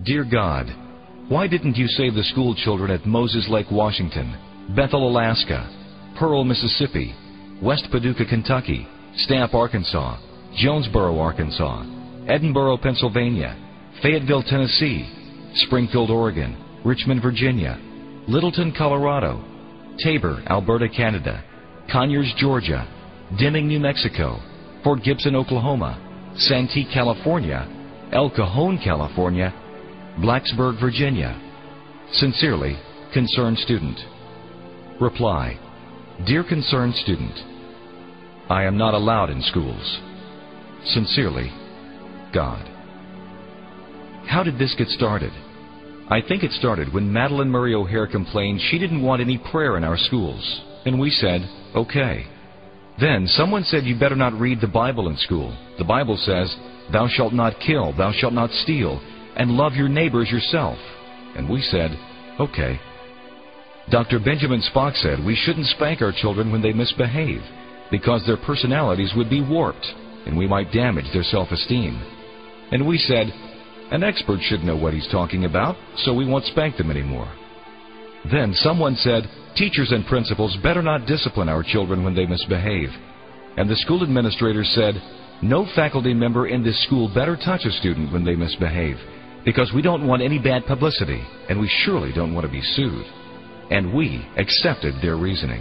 Dear God, why didn't you save the school children at Moses Lake, Washington, Bethel, Alaska, Pearl, Mississippi, West Paducah, Kentucky, Stamp, Arkansas, Jonesboro, Arkansas, Edinburgh, Pennsylvania, Fayetteville, Tennessee, Springfield, Oregon, Richmond, Virginia, Littleton, Colorado, Tabor, Alberta, Canada, Conyers, Georgia, Deming, New Mexico, Fort Gibson, Oklahoma, Santee, California, El Cajon, California, Blacksburg, Virginia. Sincerely, Concerned Student. Reply: Dear Concerned Student, I am not allowed in schools. Sincerely, God. How did this get started? I think it started when Madeline Murray O'Hare complained she didn't want any prayer in our schools, and we said, okay. Then someone said you better not read the Bible in school. The Bible says, thou shalt not kill, thou shalt not steal, and love your neighbor as yourself. And we said, okay. Dr. Benjamin Spock said we shouldn't spank our children when they misbehave, because their personalities would be warped, and we might damage their self-esteem. And we said, an expert should know what he's talking about, so we won't spank them anymore. Then someone said, teachers and principals better not discipline our children when they misbehave. And the school administrator said, no faculty member in this school better touch a student when they misbehave, because we don't want any bad publicity, and we surely don't want to be sued. And we accepted their reasoning.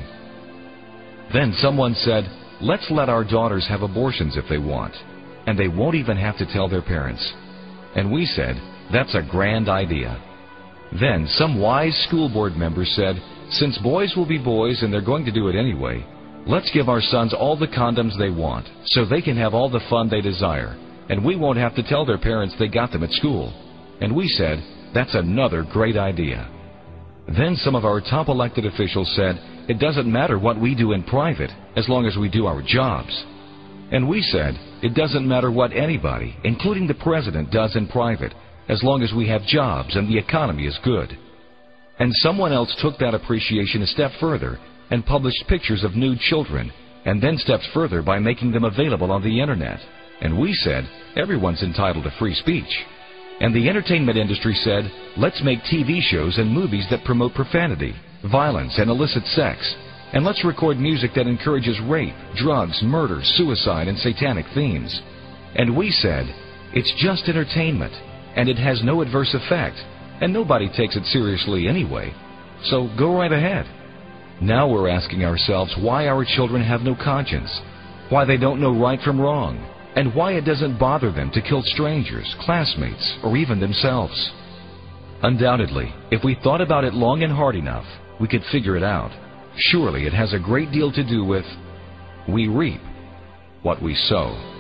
Then someone said, let's let our daughters have abortions if they want, and they won't even have to tell their parents. And we said, that's a grand idea. Then some wise school board member said, since boys will be boys and they're going to do it anyway, let's give our sons all the condoms they want so they can have all the fun they desire, and we won't have to tell their parents they got them at school. And we said, that's another great idea. Then some of our top elected officials said, it doesn't matter what we do in private as long as we do our jobs. And we said, it doesn't matter what anybody, including the president, does in private as long as we have jobs and the economy is good. And someone else took that appreciation a step further and published pictures of nude children, and then stepped further by making them available on the internet. And we said, everyone's entitled to free speech. And the entertainment industry said, let's make TV shows and movies that promote profanity, violence, and illicit sex. And let's record music that encourages rape, drugs, murder, suicide, and satanic themes. And we said, it's just entertainment, and it has no adverse effect, and nobody takes it seriously anyway. So go right ahead. Now we're asking ourselves why our children have no conscience, why they don't know right from wrong, and why it doesn't bother them to kill strangers, classmates, or even themselves. Undoubtedly, if we thought about it long and hard enough, we could figure it out. Surely it has a great deal to do with we reap what we sow.